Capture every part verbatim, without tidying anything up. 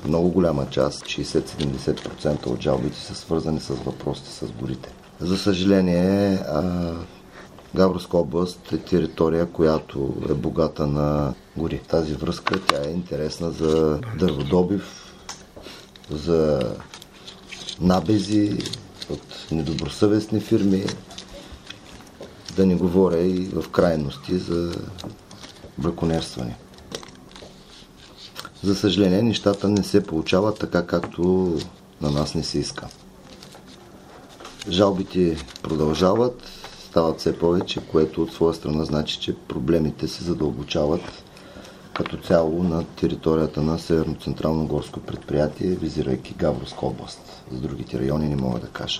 много голяма част, шейсет до седемдесет процента от жалбите са свързани с въпросите с горите. За съжаление, Габровска област е територия, която е богата на гори. В тази връзка тя е интересна за дърводобив, за набези от недобросъвестни фирми, да не говоря и в крайности за браконьерстване. За съжаление, нещата не се получават така, както на нас не се иска. Жалбите продължават, стават все повече, което от своя страна значи, че проблемите се задълбочават като цяло на територията на Северно-централно горско предприятие, визирайки Габровска област. За другите райони не мога да кажа.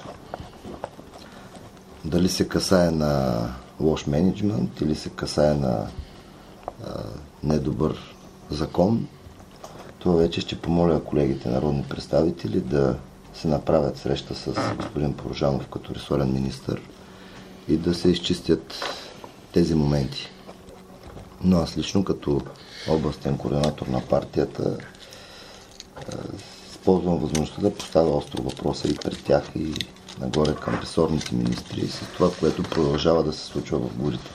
Дали се касае на лош мениджмънт или се касае на а, недобър закон, това вече ще помоля колегите народни представители да се направят среща с господин Порожанов като ресорен министър и да се изчистят тези моменти. Но аз лично като областен координатор на партията използвам възможността да поставя остро въпроса и пред тях, и нагоре към ресорните министри с това, което продължава да се случва в горите.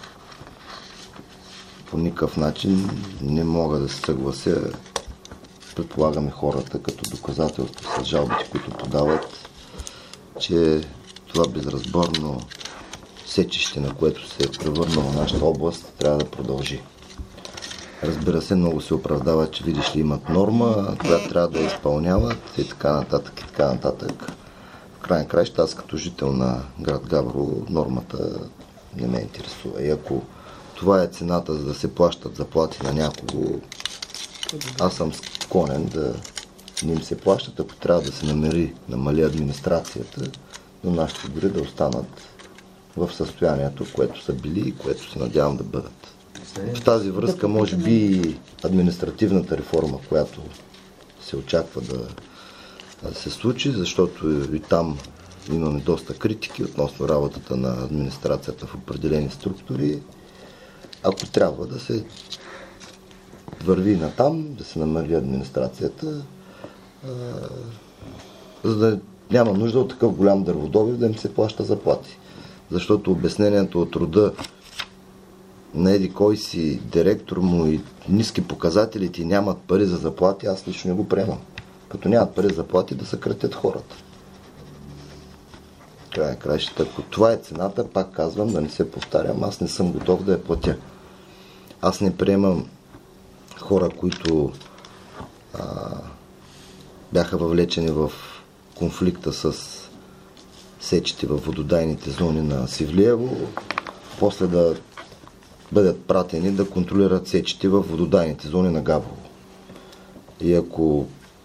По никакъв начин не мога да се съглася, предполагаме хората като доказателство с жалбите, които подават, че това безразборно сечище, на което се е превърнала нашата област, трябва да продължи. Разбира се, много се оправдава, че видиш ли имат норма, която трябва да изпълняват и така нататък, и така нататък. В крайна краища, аз като жител на град Габрово, нормата не ме интересува. И ако това е цената, за да се плащат заплати на някого, аз съм склонен да не им се плащат, ако трябва да се намери, намали администрацията, но нашите гори да останат в състоянието, в което са били и което се надявам да бъдат. В тази връзка, може би, административната реформа, която се очаква да, да се случи, защото и там имаме доста критики относно работата на администрацията в определени структури. Ако трябва да се върви натам, да се намали администрацията, а, за да няма нужда от такъв голям дърводобив да им се плаща заплати. Защото обяснението от рода на еди кой си директор му и ниски показателите и нямат пари за заплати, аз лично не го приемам. Като нямат пари за заплати, да съкратят хората. Край на краищата, ако това е цената, пак казвам, да не се повтарям, аз не съм готов да я платя. Аз не приемам хора, които а, бяха въвлечени в конфликта с сечите във вододайните зони на Севлиево, после да бъдат пратени да контролират сечите във вододайните зони на Габрово. И ако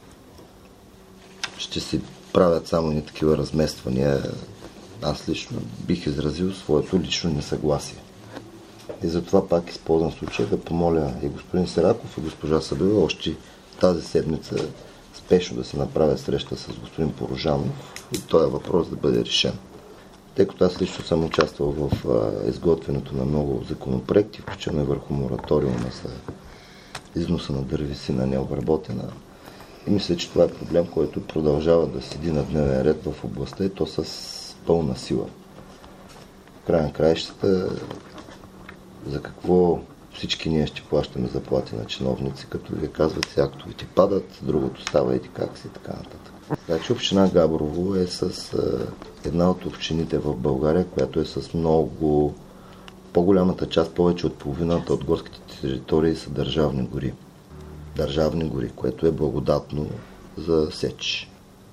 ще се правят само ни такива размествания, аз лично бих изразил своето лично несъгласие. И затова пак използвам случая да помоля и господин Сераков, и госпожа Събева още тази седмица спешно да се направя среща с господин Порожанов и този въпрос да бъде решен. Тъй като аз лично съм участвал в а, изготвянето на много законопроекти, включително и върху мораториума за износа на дървесина необработена. И мисля, че това е проблем, който продължава да седи на дневен ред в областта и то с пълна сила. В край на краищата, за какво всички ние ще плащаме заплати на чиновници, като ви казват, си актовите падат, другото става еди как си и така нататък. Така че община Габрово е с а, една от общините в България, която е с много по-голямата част, повече от половината от горските територии са държавни гори. Държавни гори, което е благодатно за сеч.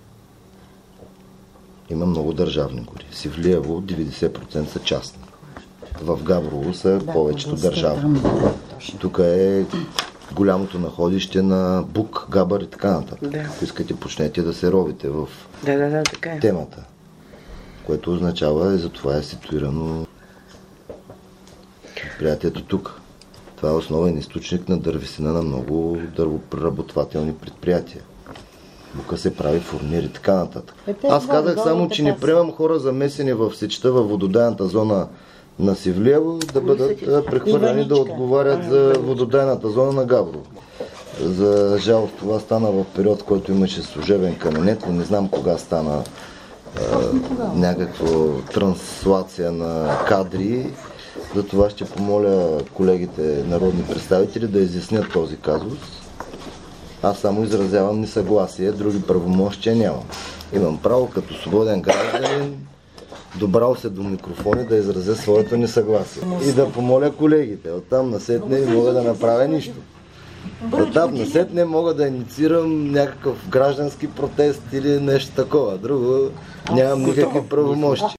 Има много държавни гори. Севлиево деветдесет процента са частни. В Габрово са да, повечето държавни. Тук е голямото находище на Бук, Габър и така нататък. Да. Ако искате, почнете да се ровите в да, да, да, така е. темата. Което означава и за това е ситуирано предприятието тук. Това е основен източник на дървесина на много дървопреработвателни предприятия. Бука се прави фурнир и така нататък. Аз казах само, че не приемам хора замесени в сечта във вододайната зона на Севлиево да бъдат прехвърляни да отговарят за вододайната зона на Габрово. За жалост това стана в период, в който имаше служебен кабинет. Не знам кога стана а, някаква транслация на кадри. Затова ще помоля колегите народни представители да изяснят този казус. Аз само изразявам несъгласие, други правомощия нямам. Имам право като свободен гражданин, добрал се до микрофони, да изразя своето несъгласие. И да помоля колегите. Оттам насетне не мога да направя нищо. Оттам насетне мога да инициирам някакъв граждански протест или нещо такова. Друго нямам никакви правомощи.